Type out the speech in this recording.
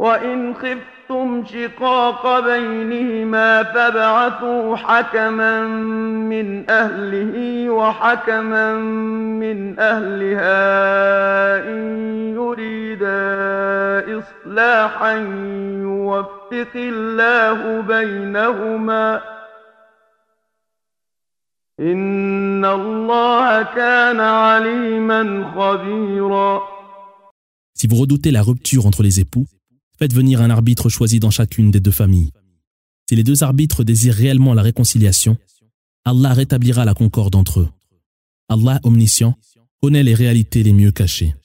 وإن خفتم شقاق بينهما فابعثوا حكما من أهله وحكما من أهلها إن يريدا إصلاحا يوفق الله بينهما إن الله كان عليما خبيرا. Si vous redoutez la rupture entre les époux, faites venir un arbitre choisi dans chacune des deux familles. Si les deux arbitres désirent réellement la réconciliation, Allah rétablira la concorde entre eux. Allah omniscient connaît les réalités les mieux cachées.